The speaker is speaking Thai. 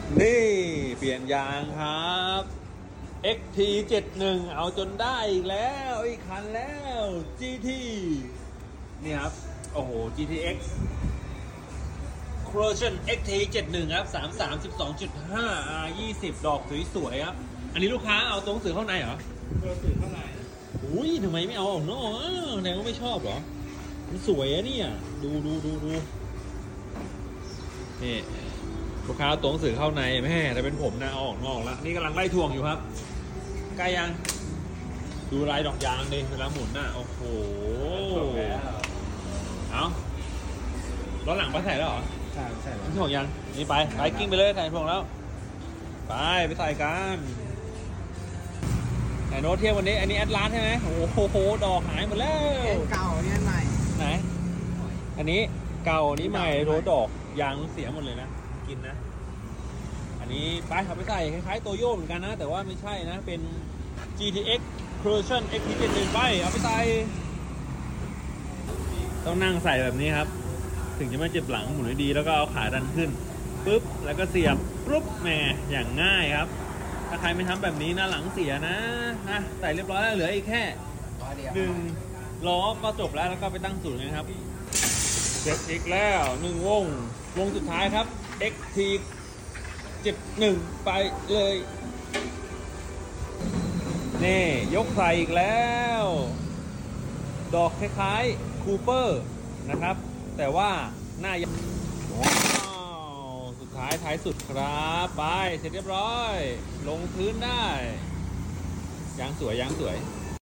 นี่เปลี่ยนยางครับ XT71 เอาจนได้อีกแล้วอีกคันแล้ว GT นี่ครับโอ้โห GTX Corrosion XT71 ครับ 33 12.5 R20 ดอกสวยๆครับอันนี้ลูกค้าเอาตรงสื่อข้างในเหรอตัวสื่อข้างในอุ้ยทำไมไม่เอาออกนอกแนวไม่ชอบเหรอมันสวยอะเนี่ยดูนี่ลูกค้าตัวหนังสือเข้าในแม่แต่เป็นผมนะเอาออกนอกแล้วนี่กำลังไล่ทวงอยู่ครับใกล้ยังดูลายดอกยางดิเวลาหมุนน่ะโอ้โหเอาล้อหลังไปใส่แล้วเหรอใช่แล้วถ่วงยังนี่ไปกิ้งไปเลยใส่ถ่วงแล้วไปใส่กันไหนโน้ตเทียบวันนี้อันนี้แอดลาสใช่ไหมโอ้โหดอกหายหมดแล้วเก่าเนี่ยใหม่ไหนอันนี้เก่านี้ใหม่โรดดอกยางเสียหมดเลยนะกินนะอันนี้ไปเอาไปใส่คล้ายๆโตโย่เหมือนกันนะแต่ว่าไม่ใช่นะเป็น GTX Corrosion XT71 ไปเอาไปใส่ต้องนั่งใส่แบบนี้ครับถึงจะไม่เจ็บหลังหมุนดีแล้วก็เอาขาดันขึ้นปุ๊บแล้วก็เสียบปุ๊บแหมอย่างง่ายครับถ้าใครไม่ทำแบบนี้นะหลังเสียนะใส่เรียบร้อยแล้วเหลืออีกแค่1ล้อก็จบแล้วก็ไปตั้งศูนย์นะครับเสร็จอีกแล้ว1วงสุดท้ายครับ XT71 ไปเลยนี่ยกใส่อีกแล้วดอกคล้ายๆคูเปอร์นะครับแต่ว่าหน้ายังสุดท้ายท้ายสุดครับไปเสร็จเรียบร้อยลงพื้นได้ยางสวย